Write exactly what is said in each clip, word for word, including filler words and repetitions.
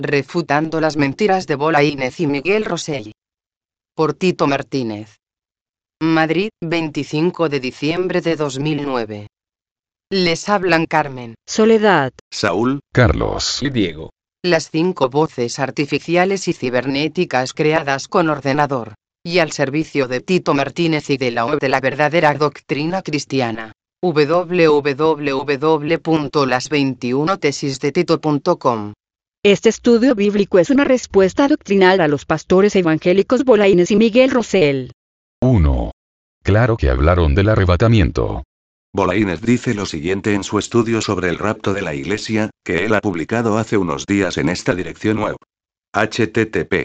Refutando las mentiras de Bolaínez y Miguel Rosell. Por Tito Martínez. Madrid, veinticinco de diciembre de dos mil nueve. Les hablan Carmen, Soledad, Saúl, Carlos y Diego. Las cinco voces artificiales y cibernéticas creadas con ordenador, y al servicio de Tito Martínez y de la web de la verdadera doctrina cristiana. doble u doble u doble u punto las veintiuna tesis de tito punto com. este estudio bíblico es una respuesta doctrinal a los pastores evangélicos Bolaínez y Miguel Rosell. uno. Claro que hablaron del arrebatamiento. Bolaínez dice lo siguiente en su estudio sobre el rapto de la Iglesia, que él ha publicado hace unos días en esta dirección web. http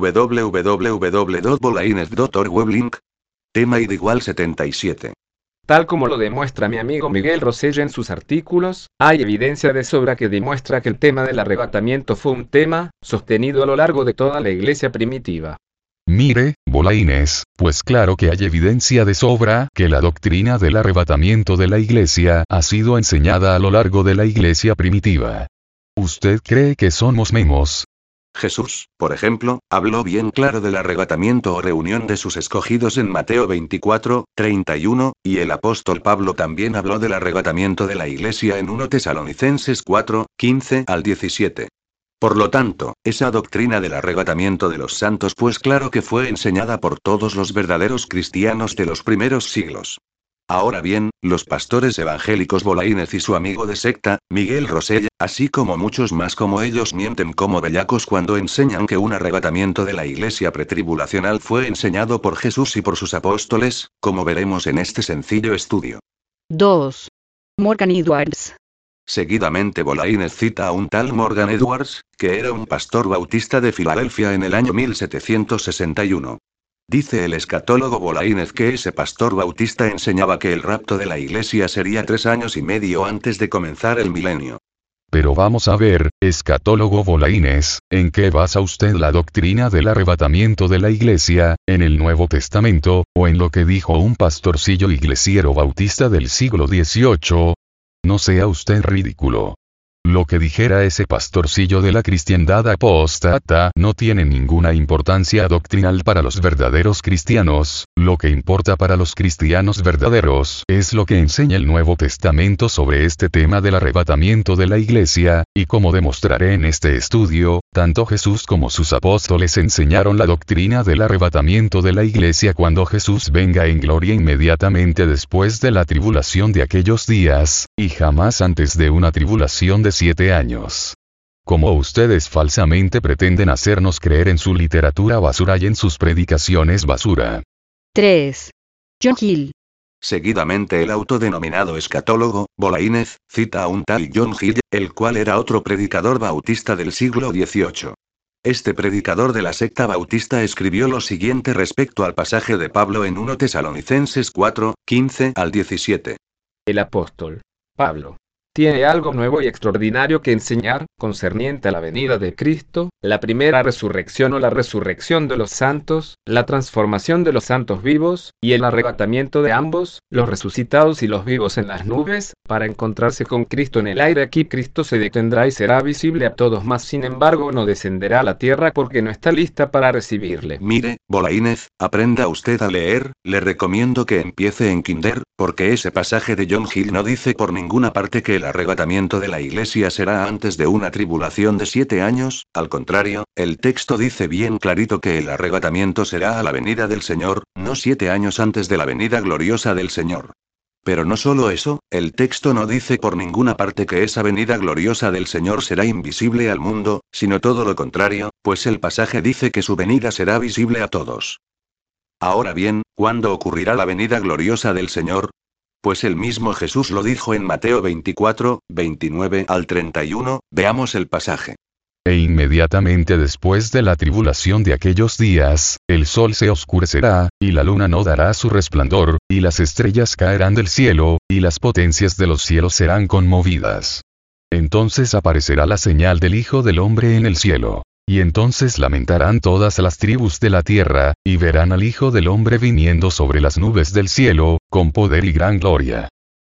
www punto bolainez punto org weblink. Tema id igual setenta y siete. Tal como lo demuestra mi amigo Miguel Rosell en sus artículos, hay evidencia de sobra que demuestra que el tema del arrebatamiento fue un tema sostenido a lo largo de toda la iglesia primitiva. Mire, Bolaínez, pues claro que hay evidencia de sobra que la doctrina del arrebatamiento de la iglesia ha sido enseñada a lo largo de la iglesia primitiva. ¿Usted cree que somos memos? Jesús, por ejemplo, habló bien claro del arrebatamiento o reunión de sus escogidos en Mateo veinticuatro, treinta y uno, y el apóstol Pablo también habló del arrebatamiento de la iglesia en primera Tesalonicenses cuatro, quince al diecisiete. Por lo tanto, esa doctrina del arrebatamiento de los santos pues claro que fue enseñada por todos los verdaderos cristianos de los primeros siglos. Ahora bien, los pastores evangélicos Bolaínez y su amigo de secta, Miguel Rosell, así como muchos más como ellos mienten como bellacos cuando enseñan que un arrebatamiento de la iglesia pretribulacional fue enseñado por Jesús y por sus apóstoles, como veremos en este sencillo estudio. dos. Morgan Edwards. Seguidamente Bolaínez cita a un tal Morgan Edwards, que era un pastor bautista de Filadelfia en el año mil setecientos sesenta y uno. Dice el escatólogo Bolaínez que ese pastor bautista enseñaba que el rapto de la iglesia sería tres años y medio antes de comenzar el milenio. Pero vamos a ver, escatólogo Bolaínez, ¿en qué basa usted la doctrina del arrebatamiento de la iglesia, en el Nuevo Testamento, o en lo que dijo un pastorcillo iglesiero bautista del siglo dieciocho? No sea usted ridículo. Lo que dijera ese pastorcillo de la cristiandad apóstata no tiene ninguna importancia doctrinal para los verdaderos cristianos, lo que importa para los cristianos verdaderos es lo que enseña el Nuevo Testamento sobre este tema del arrebatamiento de la iglesia, y como demostraré en este estudio, tanto Jesús como sus apóstoles enseñaron la doctrina del arrebatamiento de la iglesia cuando Jesús venga en gloria inmediatamente después de la tribulación de aquellos días, y jamás antes de una tribulación de siete años. Como ustedes falsamente pretenden hacernos creer en su literatura basura y en sus predicaciones basura. tres. John Hill. Seguidamente el autodenominado escatólogo, Bolaínez, cita a un tal John Hill, el cual era otro predicador bautista del siglo dieciocho. Este predicador de la secta bautista escribió lo siguiente respecto al pasaje de Pablo en primera Tesalonicenses cuatro, quince al diecisiete. El apóstol Pablo tiene algo nuevo y extraordinario que enseñar, concerniente a la venida de Cristo, la primera resurrección o la resurrección de los santos, la transformación de los santos vivos, y el arrebatamiento de ambos, los resucitados y los vivos en las nubes, para encontrarse con Cristo en el aire. Aquí Cristo se detendrá y será visible a todos, mas sin embargo no descenderá a la tierra porque no está lista para recibirle. Mire, Bolaínez, aprenda usted a leer, le recomiendo que empiece en kinder, porque ese pasaje de John Hill no dice por ninguna parte que el arrebatamiento de la iglesia será antes de una tribulación de siete años, al contrario, el texto dice bien clarito que el arrebatamiento será a la venida del Señor, no siete años antes de la venida gloriosa del Señor. Pero no solo eso, el texto no dice por ninguna parte que esa venida gloriosa del Señor será invisible al mundo, sino todo lo contrario, pues el pasaje dice que su venida será visible a todos. Ahora bien, ¿cuándo ocurrirá la venida gloriosa del Señor? Pues el mismo Jesús lo dijo en Mateo veinticuatro, veintinueve al treinta y uno, veamos el pasaje. E inmediatamente después de la tribulación de aquellos días, el sol se oscurecerá, y la luna no dará su resplandor, y las estrellas caerán del cielo, y las potencias de los cielos serán conmovidas. Entonces aparecerá la señal del Hijo del Hombre en el cielo. Y entonces lamentarán todas las tribus de la tierra, y verán al Hijo del Hombre viniendo sobre las nubes del cielo, con poder y gran gloria.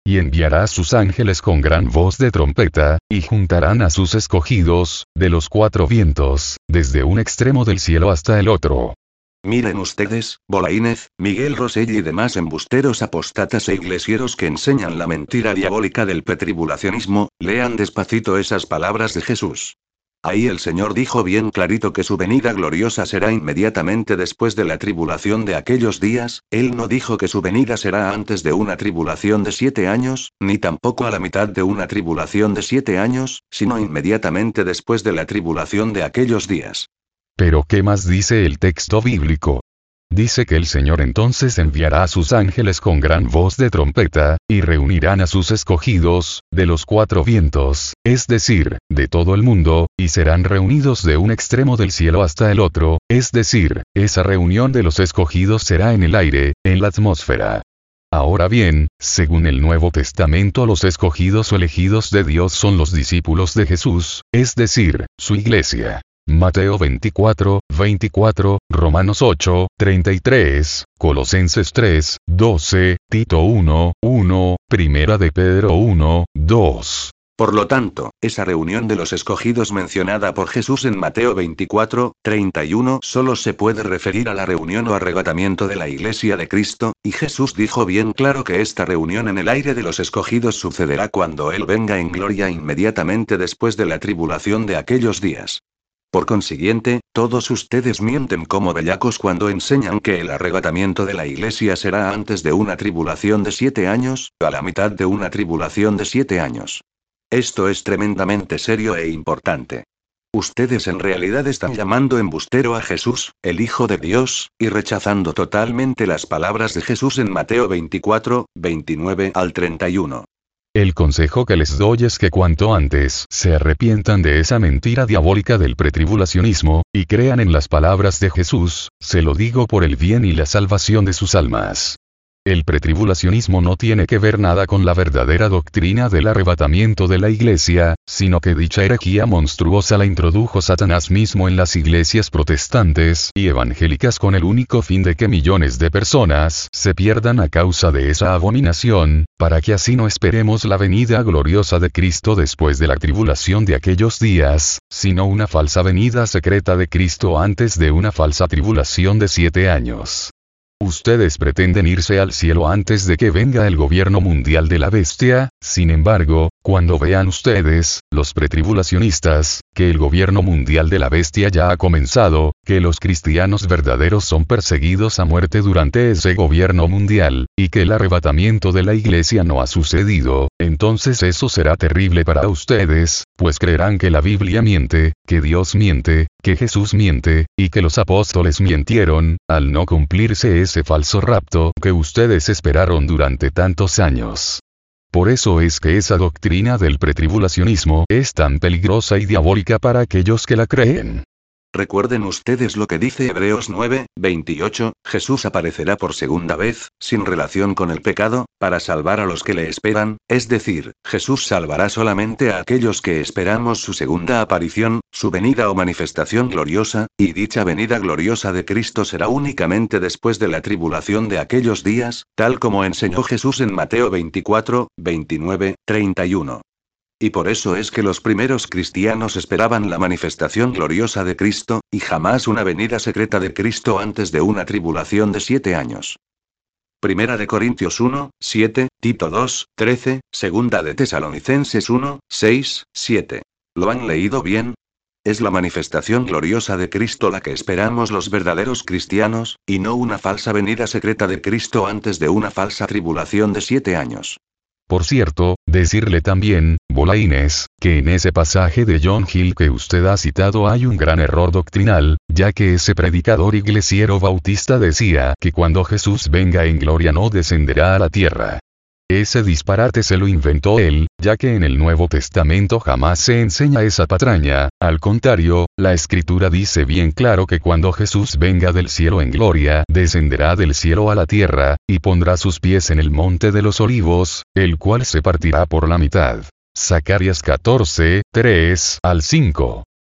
y enviará a sus ángeles con gran voz de trompeta, y juntarán a sus escogidos, de los cuatro vientos, desde un extremo del cielo hasta el otro. Miren ustedes, Bolaínez, Miguel Rosell y demás embusteros apóstatas e iglesieros que enseñan la mentira diabólica del pretribulacionismo, lean despacito esas palabras de Jesús. Ahí el Señor dijo bien clarito que su venida gloriosa será inmediatamente después de la tribulación de aquellos días. Él no dijo que su venida será antes de una tribulación de siete años, ni tampoco a la mitad de una tribulación de siete años, sino inmediatamente después de la tribulación de aquellos días. Pero ¿qué más dice el texto bíblico? Dice que el Señor entonces enviará a sus ángeles con gran voz de trompeta, y reunirán a sus escogidos, de los cuatro vientos, es decir, de todo el mundo, y serán reunidos de un extremo del cielo hasta el otro, es decir, esa reunión de los escogidos será en el aire, en la atmósfera. Ahora bien, según el Nuevo Testamento, los escogidos o elegidos de Dios son los discípulos de Jesús, es decir, su iglesia. Mateo veinticuatro, veinticuatro, Romanos ocho, treinta y tres, Colosenses tres, doce, Tito uno, uno, Primera de Pedro uno, dos. Por lo tanto, esa reunión de los escogidos mencionada por Jesús en Mateo veinticuatro, treinta y uno solo se puede referir a la reunión o arrebatamiento de la Iglesia de Cristo, y Jesús dijo bien claro que esta reunión en el aire de los escogidos sucederá cuando Él venga en gloria inmediatamente después de la tribulación de aquellos días. Por consiguiente, todos ustedes mienten como bellacos cuando enseñan que el arrebatamiento de la Iglesia será antes de una tribulación de siete años, a la mitad de una tribulación de siete años. Esto es tremendamente serio e importante. Ustedes en realidad están llamando embustero a Jesús, el Hijo de Dios, y rechazando totalmente las palabras de Jesús en Mateo veinticuatro, veintinueve al treinta y uno. El consejo que les doy es que cuanto antes se arrepientan de esa mentira diabólica del pretribulacionismo, y crean en las palabras de Jesús, se lo digo por el bien y la salvación de sus almas. El pretribulacionismo no tiene que ver nada con la verdadera doctrina del arrebatamiento de la Iglesia, sino que dicha herejía monstruosa la introdujo Satanás mismo en las iglesias protestantes y evangélicas con el único fin de que millones de personas se pierdan a causa de esa abominación, para que así no esperemos la venida gloriosa de Cristo después de la tribulación de aquellos días, sino una falsa venida secreta de Cristo antes de una falsa tribulación de siete años. Ustedes pretenden irse al cielo antes de que venga el gobierno mundial de la bestia. Sin embargo, cuando vean ustedes, los pretribulacionistas, que el gobierno mundial de la bestia ya ha comenzado, que los cristianos verdaderos son perseguidos a muerte durante ese gobierno mundial, y que el arrebatamiento de la iglesia no ha sucedido, entonces eso será terrible para ustedes, pues creerán que la Biblia miente, que Dios miente, que Jesús miente, y que los apóstoles mintieron, al no cumplirse ese falso rapto que ustedes esperaron durante tantos años. Por eso es que esa doctrina del pretribulacionismo es tan peligrosa y diabólica para aquellos que la creen. Recuerden ustedes lo que dice Hebreos nueve, veintiocho, Jesús aparecerá por segunda vez, sin relación con el pecado, para salvar a los que le esperan, es decir, Jesús salvará solamente a aquellos que esperamos su segunda aparición, su venida o manifestación gloriosa, y dicha venida gloriosa de Cristo será únicamente después de la tribulación de aquellos días, tal como enseñó Jesús en Mateo veinticuatro, veintinueve, treinta y uno. Y por eso es que los primeros cristianos esperaban la manifestación gloriosa de Cristo, y jamás una venida secreta de Cristo antes de una tribulación de siete años. Primera de Corintios uno, siete, Tito dos, trece, Segunda de Tesalonicenses uno, seis, siete. ¿Lo han leído bien? Es la manifestación gloriosa de Cristo la que esperamos los verdaderos cristianos, y no una falsa venida secreta de Cristo antes de una falsa tribulación de siete años. Por cierto, decirle también, Bolaínez, que en ese pasaje de John Hill que usted ha citado hay un gran error doctrinal, ya que ese predicador iglesiero bautista decía que cuando Jesús venga en gloria no descenderá a la tierra. Ese disparate se lo inventó él, ya que en el Nuevo Testamento jamás se enseña esa patraña. Al contrario, la Escritura dice bien claro que cuando Jesús venga del cielo en gloria, descenderá del cielo a la tierra, y pondrá sus pies en el monte de los olivos, el cual se partirá por la mitad. Zacarías catorce, tres al cinco.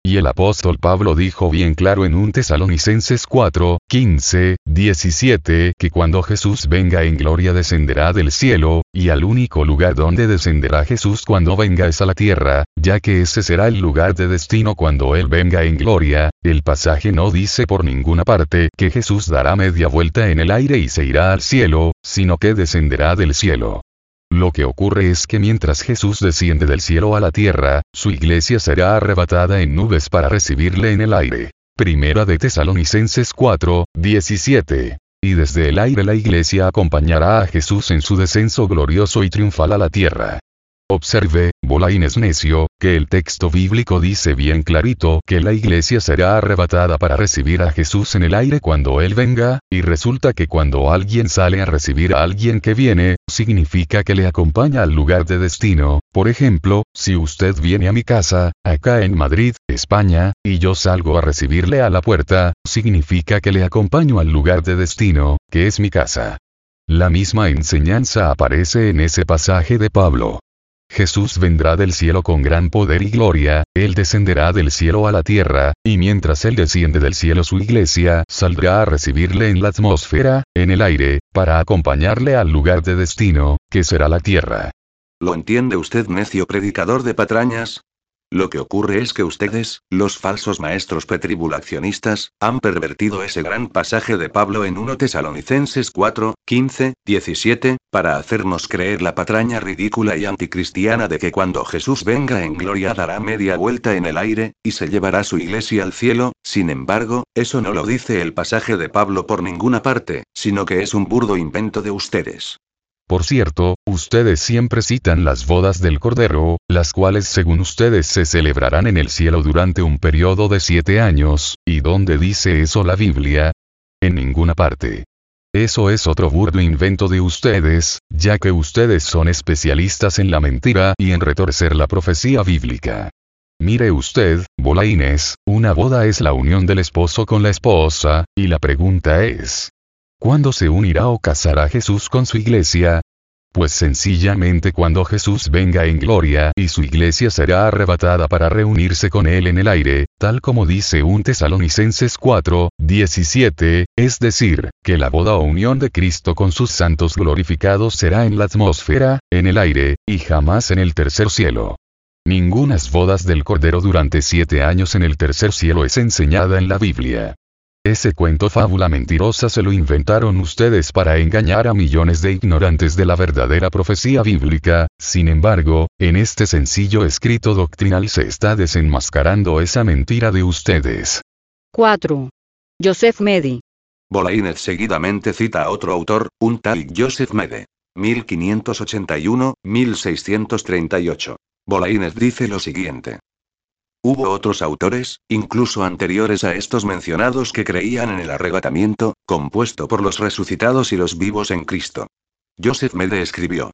Y el apóstol Pablo dijo bien claro en un Tesalonicenses cuatro, quince, diecisiete, que cuando Jesús venga en gloria descenderá del cielo, y al único lugar donde descenderá Jesús cuando venga es a la tierra, ya que ese será el lugar de destino cuando Él venga en gloria. El pasaje no dice por ninguna parte que Jesús dará media vuelta en el aire y se irá al cielo, sino que descenderá del cielo. Lo que ocurre es que mientras Jesús desciende del cielo a la tierra, su iglesia será arrebatada en nubes para recibirle en el aire. Primera de Tesalonicenses cuatro, diecisiete. Y desde el aire la iglesia acompañará a Jesús en su descenso glorioso y triunfal a la tierra. Observe, Bolaínes necio, que el texto bíblico dice bien clarito que la iglesia será arrebatada para recibir a Jesús en el aire cuando Él venga, y resulta que cuando alguien sale a recibir a alguien que viene, significa que le acompaña al lugar de destino. Por ejemplo, si usted viene a mi casa, acá en Madrid, España, y yo salgo a recibirle a la puerta, significa que le acompaño al lugar de destino, que es mi casa. La misma enseñanza aparece en ese pasaje de Pablo. Jesús vendrá del cielo con gran poder y gloria, Él descenderá del cielo a la tierra, y mientras Él desciende del cielo su iglesia saldrá a recibirle en la atmósfera, en el aire, para acompañarle al lugar de destino, que será la tierra. ¿Lo entiende usted, necio predicador de patrañas? Lo que ocurre es que ustedes, los falsos maestros pretribulacionistas, han pervertido ese gran pasaje de Pablo en primera Tesalonicenses cuatro, quince, diecisiete, para hacernos creer la patraña ridícula y anticristiana de que cuando Jesús venga en gloria dará media vuelta en el aire, y se llevará su iglesia al cielo. Sin embargo, eso no lo dice el pasaje de Pablo por ninguna parte, sino que es un burdo invento de ustedes. Por cierto, ustedes siempre citan las bodas del Cordero, las cuales según ustedes se celebrarán en el cielo durante un periodo de siete años, ¿y dónde dice eso la Biblia? En ninguna parte. Eso es otro burdo invento de ustedes, ya que ustedes son especialistas en la mentira y en retorcer la profecía bíblica. Mire usted, Bolaínes, una boda es la unión del esposo con la esposa, y la pregunta es: ¿cuándo se unirá o casará Jesús con su iglesia? Pues sencillamente cuando Jesús venga en gloria y su iglesia será arrebatada para reunirse con Él en el aire, tal como dice primera Tesalonicenses cuatro, diecisiete, es decir, que la boda o unión de Cristo con sus santos glorificados será en la atmósfera, en el aire, y jamás en el tercer cielo. Ningunas bodas del Cordero durante siete años en el tercer cielo es enseñada en la Biblia. Ese cuento fábula mentirosa se lo inventaron ustedes para engañar a millones de ignorantes de la verdadera profecía bíblica. Sin embargo, en este sencillo escrito doctrinal se está desenmascarando esa mentira de ustedes. cuatro. Joseph Medi. Bolaínes seguidamente cita a otro autor, un tal Joseph Mede. mil quinientos ochenta y uno a mil seiscientos treinta y ocho. Bolaínes dice lo siguiente. Hubo otros autores, incluso anteriores a estos mencionados, que creían en el arrebatamiento, compuesto por los resucitados y los vivos en Cristo. Joseph Mede escribió: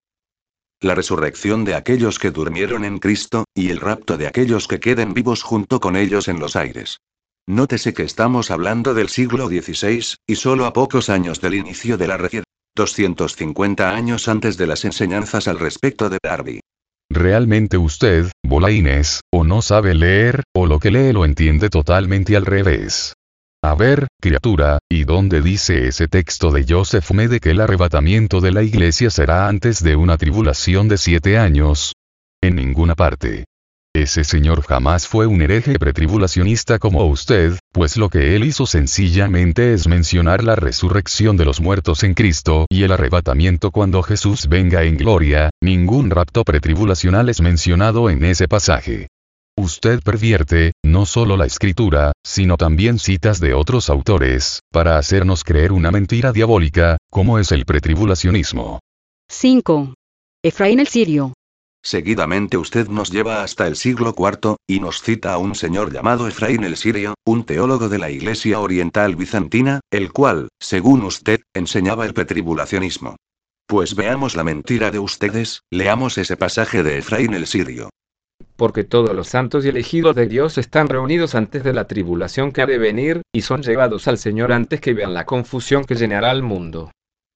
la resurrección de aquellos que durmieron en Cristo, y el rapto de aquellos que queden vivos junto con ellos en los aires. Nótese que estamos hablando del siglo dieciséis, y solo a pocos años del inicio de la refier, doscientos cincuenta años antes de las enseñanzas al respecto de Darby. Realmente usted, Bolaínes, o no sabe leer, o lo que lee lo entiende totalmente al revés. A ver, criatura, ¿y dónde dice ese texto de Joseph Mede que el arrebatamiento de la iglesia será antes de una tribulación de siete años? En ninguna parte. Ese señor jamás fue un hereje pretribulacionista como usted, pues lo que él hizo sencillamente es mencionar la resurrección de los muertos en Cristo y el arrebatamiento cuando Jesús venga en gloria. Ningún rapto pretribulacional es mencionado en ese pasaje. Usted pervierte, no solo la escritura, sino también citas de otros autores, para hacernos creer una mentira diabólica, como es el pretribulacionismo. cinco. Efraín el Sirio. Seguidamente usted nos lleva hasta el siglo cuarto, y nos cita a un señor llamado Efraín el Sirio, un teólogo de la Iglesia Oriental Bizantina, el cual, según usted, enseñaba el pretribulacionismo. Pues veamos la mentira de ustedes, leamos ese pasaje de Efraín el Sirio. Porque todos los santos y elegidos de Dios están reunidos antes de la tribulación que ha de venir, y son llevados al Señor antes que vean la confusión que llenará al mundo.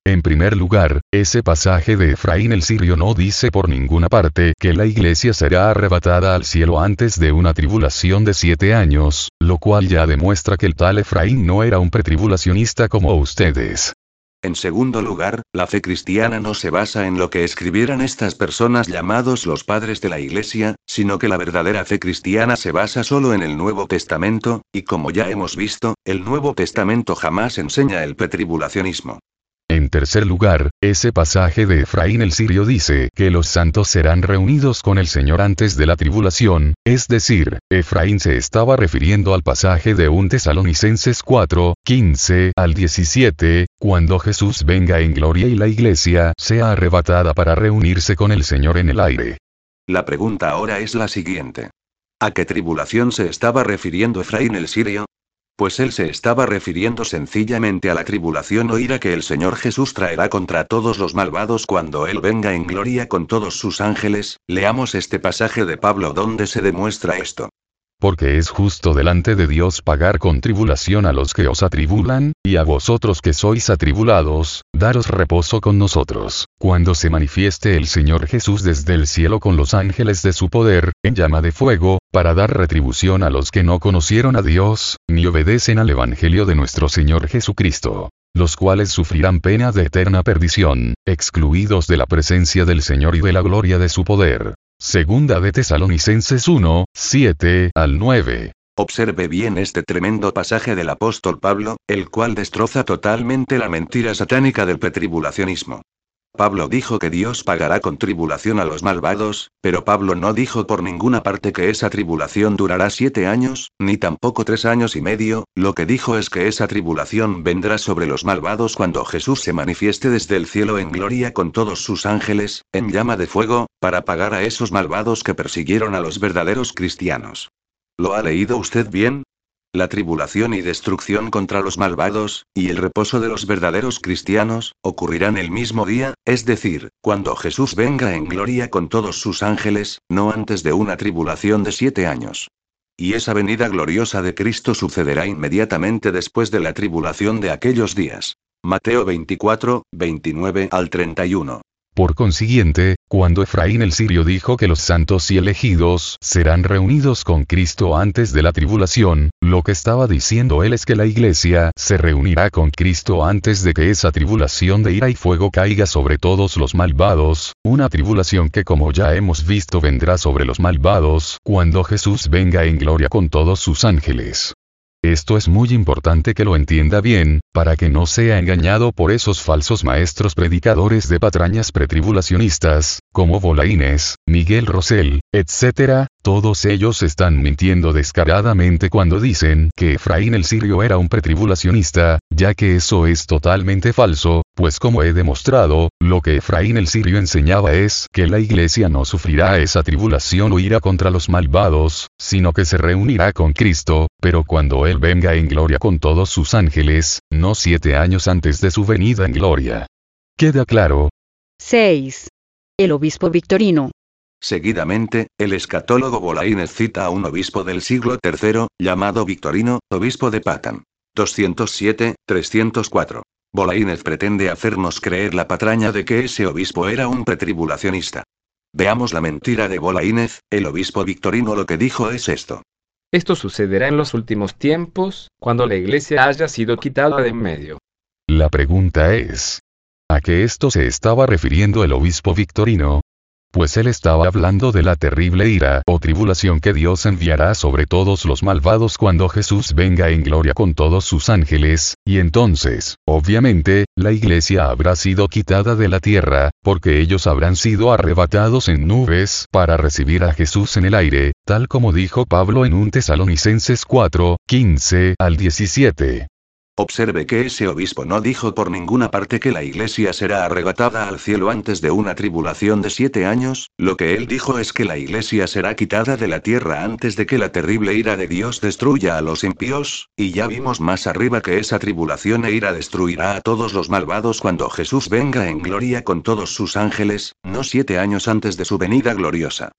En primer lugar, ese pasaje de Efraín el Sirio no dice por ninguna parte que la iglesia será arrebatada al cielo antes de una tribulación de siete años, lo cual ya demuestra que el tal Efraín no era un pretribulacionista como ustedes. En segundo lugar, la fe cristiana no se basa en lo que escribieran estas personas llamados los padres de la Iglesia, sino que la verdadera fe cristiana se basa solo en el Nuevo Testamento, y como ya hemos visto, el Nuevo Testamento jamás enseña el pretribulacionismo. En tercer lugar, ese pasaje de Efraín el Sirio dice que los santos serán reunidos con el Señor antes de la tribulación, es decir, Efraín se estaba refiriendo al pasaje de Primera Tesalonicenses cuatro, quince al diecisiete, cuando Jesús venga en gloria y la iglesia sea arrebatada para reunirse con el Señor en el aire. La pregunta ahora es la siguiente. ¿A qué tribulación se estaba refiriendo Efraín el Sirio? Pues él se estaba refiriendo sencillamente a la tribulación o ira que el Señor Jesús traerá contra todos los malvados cuando Él venga en gloria con todos sus ángeles. Leamos este pasaje de Pablo donde se demuestra esto. Porque es justo delante de Dios pagar con tribulación a los que os atribulan, y a vosotros que sois atribulados, daros reposo con nosotros, cuando se manifieste el Señor Jesús desde el cielo con los ángeles de su poder, en llama de fuego, para dar retribución a los que no conocieron a Dios, ni obedecen al Evangelio de nuestro Señor Jesucristo, los cuales sufrirán pena de eterna perdición, excluidos de la presencia del Señor y de la gloria de su poder. Segunda de Tesalonicenses uno, siete al nueve. Observe bien este tremendo pasaje del apóstol Pablo, el cual destroza totalmente la mentira satánica del pretribulacionismo. Pablo dijo que Dios pagará con tribulación a los malvados, pero Pablo no dijo por ninguna parte que esa tribulación durará siete años, ni tampoco tres años y medio. Lo que dijo es que esa tribulación vendrá sobre los malvados cuando Jesús se manifieste desde el cielo en gloria con todos sus ángeles, en llama de fuego, para pagar a esos malvados que persiguieron a los verdaderos cristianos. ¿Lo ha leído usted bien? La tribulación y destrucción contra los malvados, y el reposo de los verdaderos cristianos, ocurrirán el mismo día, es decir, cuando Jesús venga en gloria con todos sus ángeles, no antes de una tribulación de siete años. Y esa venida gloriosa de Cristo sucederá inmediatamente después de la tribulación de aquellos días. Mateo veinticuatro, veintinueve al treinta y uno. Por consiguiente, cuando Efraín el Sirio dijo que los santos y elegidos serán reunidos con Cristo antes de la tribulación, lo que estaba diciendo él es que la iglesia se reunirá con Cristo antes de que esa tribulación de ira y fuego caiga sobre todos los malvados, una tribulación que como ya hemos visto vendrá sobre los malvados cuando Jesús venga en gloria con todos sus ángeles. Esto es muy importante que lo entienda bien, para que no sea engañado por esos falsos maestros predicadores de patrañas pretribulacionistas, como Bolaínes, Miguel Rosell, etcétera. Todos ellos están mintiendo descaradamente cuando dicen que Efraín el Sirio era un pretribulacionista, ya que eso es totalmente falso, pues como he demostrado, lo que Efraín el Sirio enseñaba es que la iglesia no sufrirá esa tribulación o ira contra los malvados, sino que se reunirá con Cristo, pero cuando Él venga en gloria con todos sus ángeles, no siete años antes de su venida en gloria. ¿Queda claro? seis. El obispo Victorino. Seguidamente, el escatólogo Bolaínes cita a un obispo del siglo tercero, llamado Victorino, obispo de Patán. doscientos siete, trescientos cuatro. Bolaínes pretende hacernos creer la patraña de que ese obispo era un pretribulacionista. Veamos la mentira de Bolaínes. El obispo Victorino lo que dijo es esto. Esto sucederá en los últimos tiempos, cuando la iglesia haya sido quitada de en medio. La pregunta es, ¿a qué esto se estaba refiriendo el obispo Victorino? Pues él estaba hablando de la terrible ira o tribulación que Dios enviará sobre todos los malvados cuando Jesús venga en gloria con todos sus ángeles, y entonces, obviamente, la iglesia habrá sido quitada de la tierra, porque ellos habrán sido arrebatados en nubes para recibir a Jesús en el aire, tal como dijo Pablo en Primera Tesalonicenses cuatro, quince al diecisiete. Observe que ese obispo no dijo por ninguna parte que la iglesia será arrebatada al cielo antes de una tribulación de siete años. Lo que él dijo es que la iglesia será quitada de la tierra antes de que la terrible ira de Dios destruya a los impíos, y ya vimos más arriba que esa tribulación e ira destruirá a todos los malvados cuando Jesús venga en gloria con todos sus ángeles, no siete años antes de su venida gloriosa.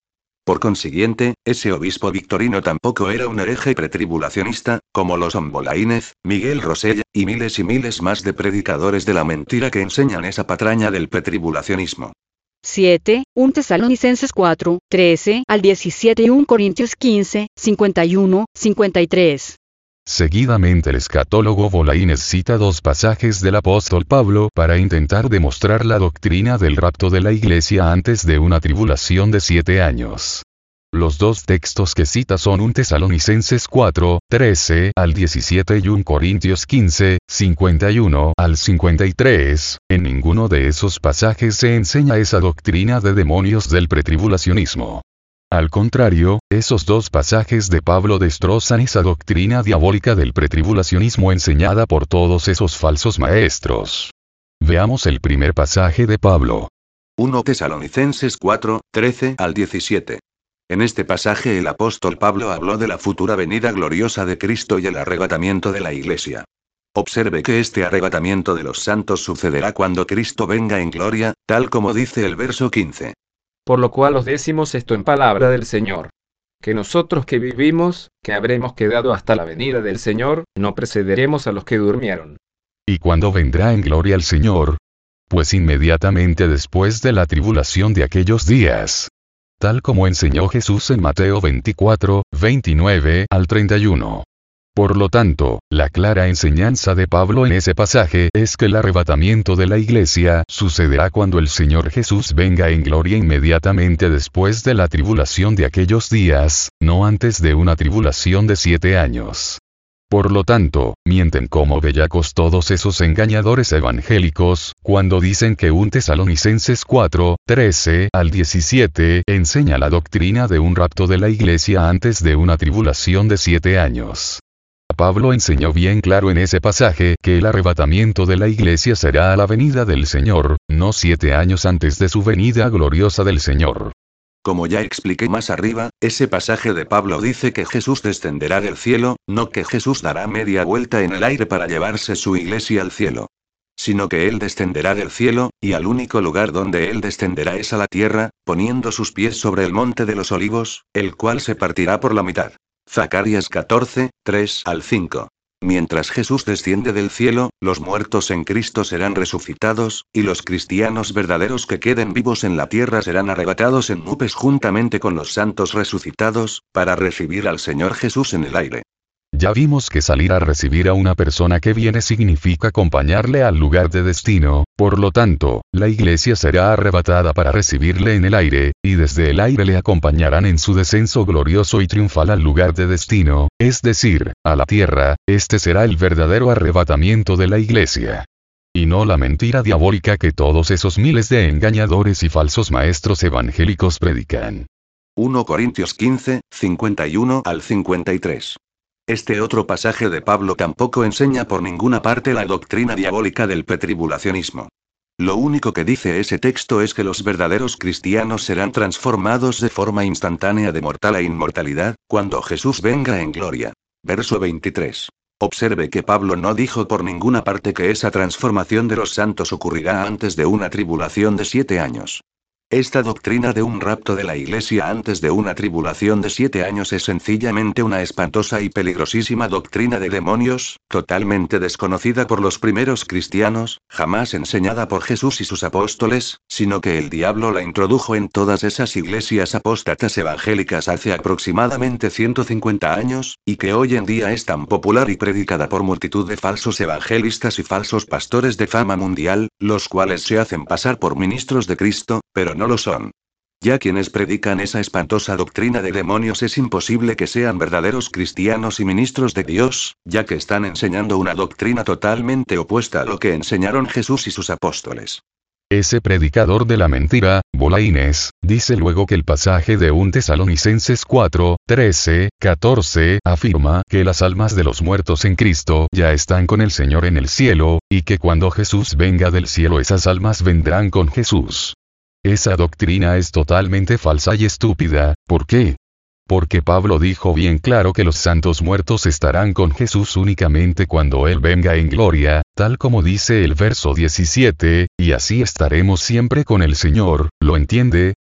Por consiguiente, ese obispo victorino tampoco era un hereje pretribulacionista, como lo son Bolaínez, Miguel Rosell, y miles y miles más de predicadores de la mentira que enseñan esa patraña del pretribulacionismo. siete. Primera Tesalonicenses cuatro, trece al diecisiete y Primera Corintios quince, cincuenta y uno, cincuenta y tres. Seguidamente el escatólogo Bolaínez cita dos pasajes del apóstol Pablo para intentar demostrar la doctrina del rapto de la iglesia antes de una tribulación de siete años. Los dos textos que cita son Primera Tesalonicenses cuatro, trece al diecisiete y Primera Corintios quince, cincuenta y uno al cincuenta y tres. En ninguno de esos pasajes se enseña esa doctrina de demonios del pretribulacionismo. Al contrario, esos dos pasajes de Pablo destrozan esa doctrina diabólica del pretribulacionismo enseñada por todos esos falsos maestros. Veamos el primer pasaje de Pablo. Primera Tesalonicenses cuatro, trece al diecisiete. En este pasaje el apóstol Pablo habló de la futura venida gloriosa de Cristo y el arrebatamiento de la iglesia. Observe que este arrebatamiento de los santos sucederá cuando Cristo venga en gloria, tal como dice el verso quince. Por lo cual os decimos esto en palabra del Señor, que nosotros que vivimos, que habremos quedado hasta la venida del Señor, no precederemos a los que durmieron. ¿Y cuándo vendrá en gloria el Señor? Pues inmediatamente después de la tribulación de aquellos días. Tal como enseñó Jesús en Mateo veinticuatro, veintinueve al treinta y uno. Por lo tanto, la clara enseñanza de Pablo en ese pasaje es que el arrebatamiento de la iglesia sucederá cuando el Señor Jesús venga en gloria inmediatamente después de la tribulación de aquellos días, no antes de una tribulación de siete años. Por lo tanto, mienten como bellacos todos esos engañadores evangélicos, cuando dicen que Primera Tesalonicenses cuatro, trece al diecisiete enseña la doctrina de un rapto de la iglesia antes de una tribulación de siete años. Pablo enseñó bien claro en ese pasaje que el arrebatamiento de la iglesia será a la venida del Señor, no siete años antes de su venida gloriosa del Señor. Como ya expliqué más arriba, ese pasaje de Pablo dice que Jesús descenderá del cielo, no que Jesús dará media vuelta en el aire para llevarse su iglesia al cielo. Sino que Él descenderá del cielo, y al único lugar donde Él descenderá es a la tierra, poniendo sus pies sobre el monte de los olivos, el cual se partirá por la mitad. Zacarías catorce, tres al cinco. Mientras Jesús desciende del cielo, los muertos en Cristo serán resucitados, y los cristianos verdaderos que queden vivos en la tierra serán arrebatados en nubes juntamente con los santos resucitados, para recibir al Señor Jesús en el aire. Ya vimos que salir a recibir a una persona que viene significa acompañarle al lugar de destino, por lo tanto, la iglesia será arrebatada para recibirle en el aire, y desde el aire le acompañarán en su descenso glorioso y triunfal al lugar de destino, es decir, a la tierra. Este será el verdadero arrebatamiento de la iglesia. Y no la mentira diabólica que todos esos miles de engañadores y falsos maestros evangélicos predican. Primera Corintios quince, cincuenta y uno al cincuenta y tres. Este otro pasaje de Pablo tampoco enseña por ninguna parte la doctrina diabólica del pretribulacionismo. Lo único que dice ese texto es que los verdaderos cristianos serán transformados de forma instantánea de mortal a inmortalidad, cuando Jesús venga en gloria. Verso veintitrés. Observe que Pablo no dijo por ninguna parte que esa transformación de los santos ocurrirá antes de una tribulación de siete años. Esta doctrina de un rapto de la iglesia antes de una tribulación de siete años es sencillamente una espantosa y peligrosísima doctrina de demonios, totalmente desconocida por los primeros cristianos, jamás enseñada por Jesús y sus apóstoles, sino que el diablo la introdujo en todas esas iglesias apóstatas evangélicas hace aproximadamente ciento cincuenta años, y que hoy en día es tan popular y predicada por multitud de falsos evangelistas y falsos pastores de fama mundial, los cuales se hacen pasar por ministros de Cristo, pero no lo son. Ya quienes predican esa espantosa doctrina de demonios es imposible que sean verdaderos cristianos y ministros de Dios, ya que están enseñando una doctrina totalmente opuesta a lo que enseñaron Jesús y sus apóstoles. Ese predicador de la mentira, Bolaínez, dice luego que el pasaje de Primera Tesalonicenses cuatro, trece, catorce afirma que las almas de los muertos en Cristo ya están con el Señor en el cielo, y que cuando Jesús venga del cielo esas almas vendrán con Jesús. Esa doctrina es totalmente falsa y estúpida. ¿Por qué? Porque Pablo dijo bien claro que los santos muertos estarán con Jesús únicamente cuando Él venga en gloria, tal como dice el verso diecisiete, y así estaremos siempre con el Señor, ¿lo entiende?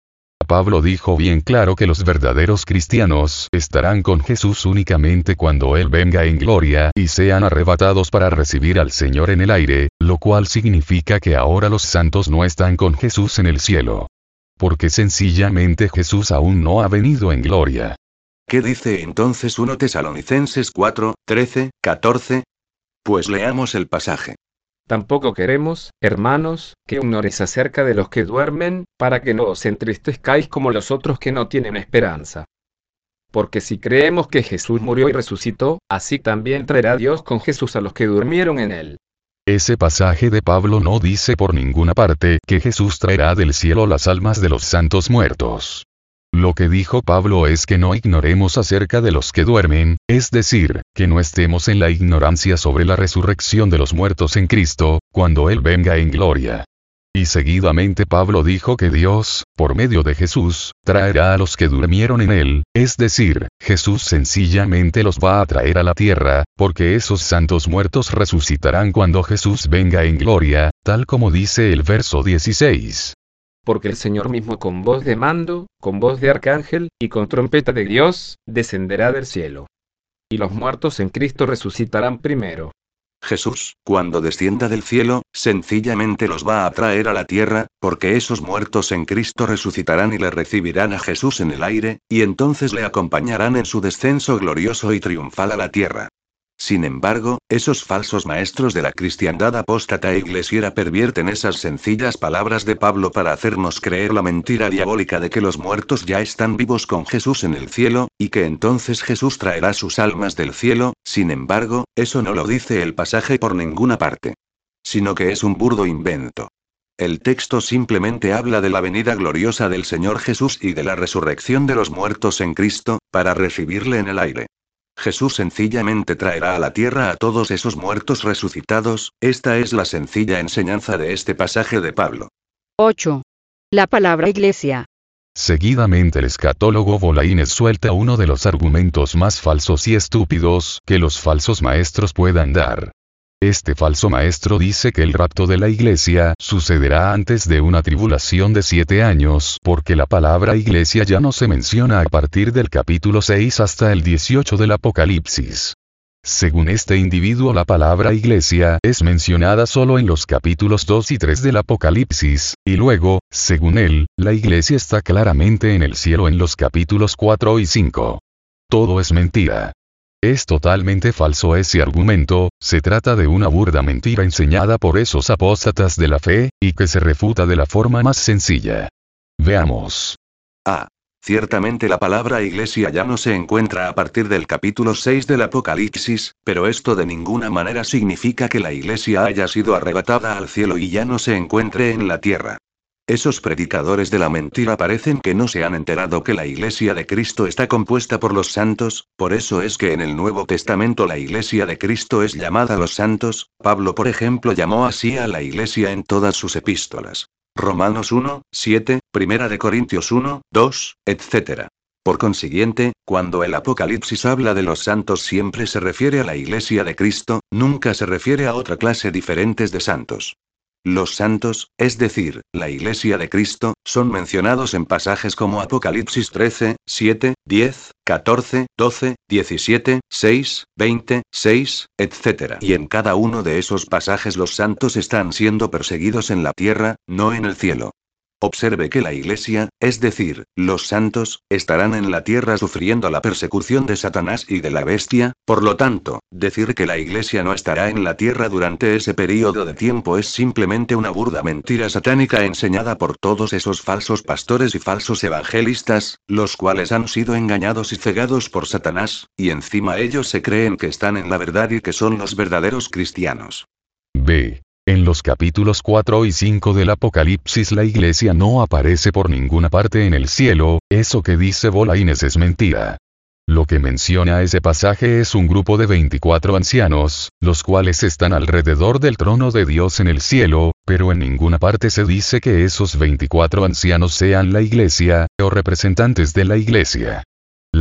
Pablo dijo bien claro que los verdaderos cristianos estarán con Jesús únicamente cuando Él venga en gloria y sean arrebatados para recibir al Señor en el aire, lo cual significa que ahora los santos no están con Jesús en el cielo. Porque sencillamente Jesús aún no ha venido en gloria. ¿Qué dice entonces primera Tesalonicenses cuatro, trece, catorce? Pues leamos el pasaje. Tampoco queremos, hermanos, que ignores acerca de los que duermen, para que no os entristezcáis como los otros que no tienen esperanza. Porque si creemos que Jesús murió y resucitó, así también traerá Dios con Jesús a los que durmieron en él. Ese pasaje de Pablo no dice por ninguna parte que Jesús traerá del cielo las almas de los santos muertos. Lo que dijo Pablo es que no ignoremos acerca de los que duermen, es decir, que no estemos en la ignorancia sobre la resurrección de los muertos en Cristo, cuando Él venga en gloria. Y seguidamente Pablo dijo que Dios, por medio de Jesús, traerá a los que durmieron en Él, es decir, Jesús sencillamente los va a traer a la tierra, porque esos santos muertos resucitarán cuando Jesús venga en gloria, tal como dice el verso dieciséis. Porque el Señor mismo con voz de mando, con voz de arcángel, y con trompeta de Dios, descenderá del cielo. Y los muertos en Cristo resucitarán primero. Jesús, cuando descienda del cielo, sencillamente los va a traer a la tierra, porque esos muertos en Cristo resucitarán y le recibirán a Jesús en el aire, y entonces le acompañarán en su descenso glorioso y triunfal a la tierra. Sin embargo, esos falsos maestros de la cristiandad apóstata e iglesiera pervierten esas sencillas palabras de Pablo para hacernos creer la mentira diabólica de que los muertos ya están vivos con Jesús en el cielo, y que entonces Jesús traerá sus almas del cielo. Sin embargo, eso no lo dice el pasaje por ninguna parte. Sino que es un burdo invento. El texto simplemente habla de la venida gloriosa del Señor Jesús y de la resurrección de los muertos en Cristo, para recibirle en el aire. Jesús sencillamente traerá a la tierra a todos esos muertos resucitados. Esta es la sencilla enseñanza de este pasaje de Pablo. ocho. La palabra iglesia. Seguidamente el escatólogo Bolaínez suelta uno de los argumentos más falsos y estúpidos que los falsos maestros puedan dar. Este falso maestro dice que el rapto de la iglesia sucederá antes de una tribulación de siete años, porque la palabra iglesia ya no se menciona a partir del capítulo seis hasta el dieciocho del Apocalipsis. Según este individuo, la palabra iglesia es mencionada solo en los capítulos dos y tres del Apocalipsis, y luego, según él, la iglesia está claramente en el cielo en los capítulos cuatro y cinco. Todo es mentira. Es totalmente falso ese argumento, se trata de una burda mentira enseñada por esos apóstatas de la fe, y que se refuta de la forma más sencilla. Veamos. Ah. Ciertamente la palabra iglesia ya no se encuentra a partir del capítulo seis del Apocalipsis, pero esto de ninguna manera significa que la iglesia haya sido arrebatada al cielo y ya no se encuentre en la tierra. Esos predicadores de la mentira parecen que no se han enterado que la iglesia de Cristo está compuesta por los santos, por eso es que en el Nuevo Testamento la iglesia de Cristo es llamada los santos. Pablo, por ejemplo, llamó así a la iglesia en todas sus epístolas. Romanos uno, siete, Primera de Corintios uno, dos, etcétera. Por consiguiente, cuando el Apocalipsis habla de los santos siempre se refiere a la iglesia de Cristo, nunca se refiere a otra clase diferentes de santos. Los santos, es decir, la iglesia de Cristo, son mencionados en pasajes como Apocalipsis trece, siete, diez, catorce, doce, diecisiete, seis, veinte, seis, etcétera. Y en cada uno de esos pasajes los santos están siendo perseguidos en la tierra, no en el cielo. Observe que la iglesia, es decir, los santos, estarán en la tierra sufriendo la persecución de Satanás y de la bestia. Por lo tanto, decir que la iglesia no estará en la tierra durante ese período de tiempo es simplemente una burda mentira satánica enseñada por todos esos falsos pastores y falsos evangelistas, los cuales han sido engañados y cegados por Satanás, y encima ellos se creen que están en la verdad y que son los verdaderos cristianos. B. En los capítulos cuatro y cinco del Apocalipsis la iglesia no aparece por ninguna parte en el cielo. Eso que dice Bolaínez es mentira. Lo que menciona ese pasaje es un grupo de veinticuatro ancianos, los cuales están alrededor del trono de Dios en el cielo, pero en ninguna parte se dice que esos veinticuatro ancianos sean la iglesia, o representantes de la iglesia.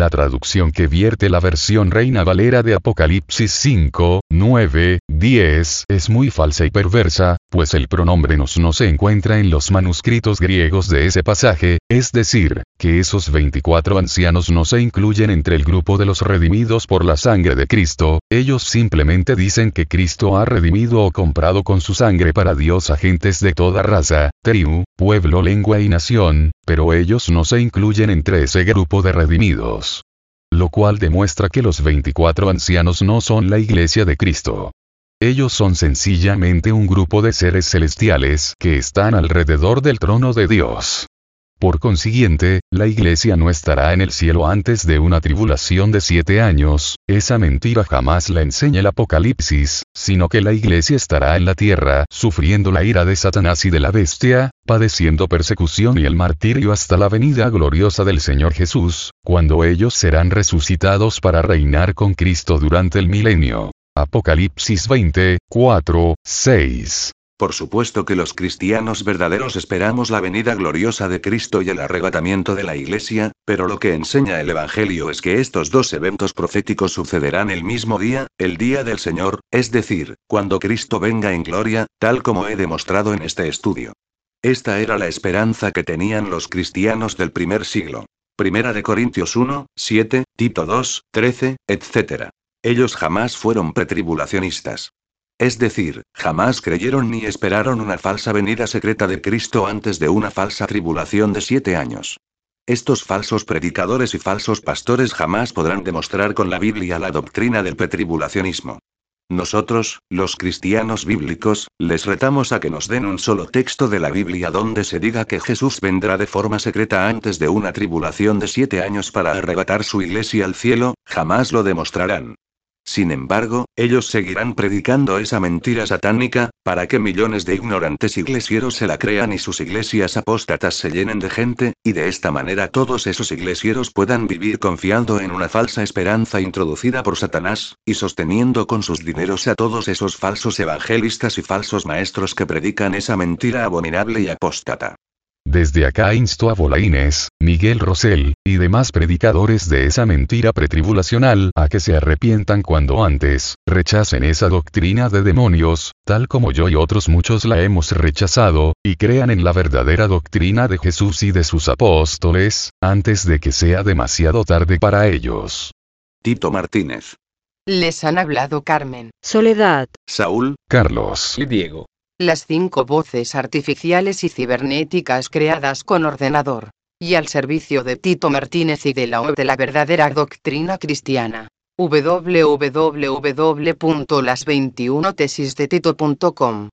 La traducción que vierte la versión Reina Valera de Apocalipsis cinco, nueve, diez es muy falsa y perversa, pues el pronombre nos no se encuentra en los manuscritos griegos de ese pasaje, es decir, que esos veinticuatro ancianos no se incluyen entre el grupo de los redimidos por la sangre de Cristo, ellos simplemente dicen que Cristo ha redimido o comprado con su sangre para Dios a gentes de toda raza, tribu, pueblo, lengua y nación, pero ellos no se incluyen entre ese grupo de redimidos. Lo cual demuestra que los veinticuatro ancianos no son la iglesia de Cristo. Ellos son sencillamente un grupo de seres celestiales que están alrededor del trono de Dios. Por consiguiente, la iglesia no estará en el cielo antes de una tribulación de siete años, esa mentira jamás la enseña el Apocalipsis, sino que la iglesia estará en la tierra, sufriendo la ira de Satanás y de la bestia, padeciendo persecución y el martirio hasta la venida gloriosa del Señor Jesús, cuando ellos serán resucitados para reinar con Cristo durante el milenio. Apocalipsis veinte, cuatro, seis. Por supuesto que los cristianos verdaderos esperamos la venida gloriosa de Cristo y el arrebatamiento de la Iglesia, pero lo que enseña el Evangelio es que estos dos eventos proféticos sucederán el mismo día, el día del Señor, es decir, cuando Cristo venga en gloria, tal como he demostrado en este estudio. Esta era la esperanza que tenían los cristianos del primer siglo. Primera de Corintios uno, siete, Tito dos, trece, etcétera. Ellos jamás fueron pretribulacionistas. Es decir, jamás creyeron ni esperaron una falsa venida secreta de Cristo antes de una falsa tribulación de siete años. Estos falsos predicadores y falsos pastores jamás podrán demostrar con la Biblia la doctrina del pretribulacionismo. Nosotros, los cristianos bíblicos, les retamos a que nos den un solo texto de la Biblia donde se diga que Jesús vendrá de forma secreta antes de una tribulación de siete años para arrebatar su iglesia al cielo, jamás lo demostrarán. Sin embargo, ellos seguirán predicando esa mentira satánica, para que millones de ignorantes iglesieros se la crean y sus iglesias apóstatas se llenen de gente, y de esta manera todos esos iglesieros puedan vivir confiando en una falsa esperanza introducida por Satanás, y sosteniendo con sus dineros a todos esos falsos evangelistas y falsos maestros que predican esa mentira abominable y apóstata. Desde acá insto a Bolaínes, Miguel Rosell, y demás predicadores de esa mentira pretribulacional a que se arrepientan cuando antes, rechacen esa doctrina de demonios, tal como yo y otros muchos la hemos rechazado, y crean en la verdadera doctrina de Jesús y de sus apóstoles, antes de que sea demasiado tarde para ellos. Tito Martínez. Les han hablado Carmen, Soledad, Saúl, Carlos y Diego. las cinco voces artificiales y cibernéticas creadas con ordenador, y al servicio de Tito Martínez y de la web de la verdadera doctrina cristiana. w w w punto las veintiuna tesis de tito punto com